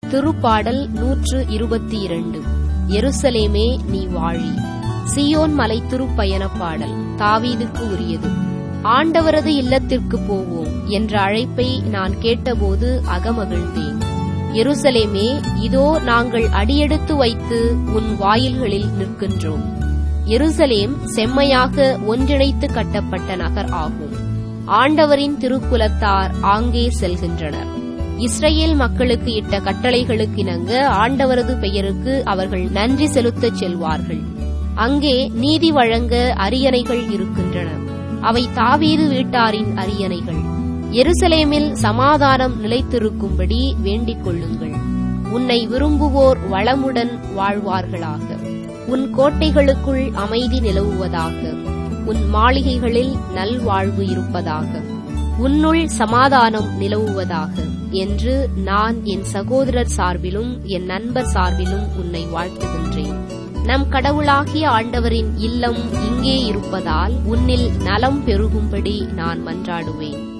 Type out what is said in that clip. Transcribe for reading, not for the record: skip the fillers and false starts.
திருப்பாடல் 122. எருசலேமே நீ வாழி. சீயோன் மலை திருப்பயணப் பாடல். தாவீதுக்கு உரியது. ஆண்டவரது இல்லத்திற்கு போவோம் என்ற அழைப்பை நான் கேட்டபோது அகமகிழ்ந்தேன். எருசலேமே, இதோ நாங்கள் அடியெடுத்து வைத்து உன் வாயில்களில் நிற்கின்றோம். எருசலேம் செம்மையாக ஒன்றிணைத்து கட்டப்பட்ட நகர் ஆகும். ஆண்டவரின் திருக்குலத்தார் ஆங்கே செல்கின்றனர். இஸ்ரவேல் மக்களுக்கு இட்ட கட்டளைகளுக்கு இணங்க ஆண்டவரது பெயருக்கு அவர்கள் நன்றி செலுத்தச் செல்வார்கள். அங்கே நீதி வழங்க அரியணைகள் இருக்கின்றன. அவை தாவீது வீட்டாரின் அரியணைகள். எருசலேமில் சமாதானம் நிலைத்திருக்கும்படி வேண்டிக் கொள்ளுங்கள். உன்னை விரும்புவோர் வளமுடன் வாழ்வார்களாக. உன் கோட்டைகளுக்குள் அமைதி நிலவுவதாக. உன் மாளிகைகளில் நல்வாழ்வு இருப்பதாக. உன்னுள் சமாதானம் நிலவுவதாக என்று நான் என் சகோதரர் சார்பிலும் என் நண்பர் சார்பிலும் உன்னை வாழ்த்துகின்றேன். நம் கடவுளாகிய ஆண்டவரின் இல்லம் இங்கே இருப்பதால் உன்னில் நலம் பெருகும்படி நான் மன்றாடுவேன்.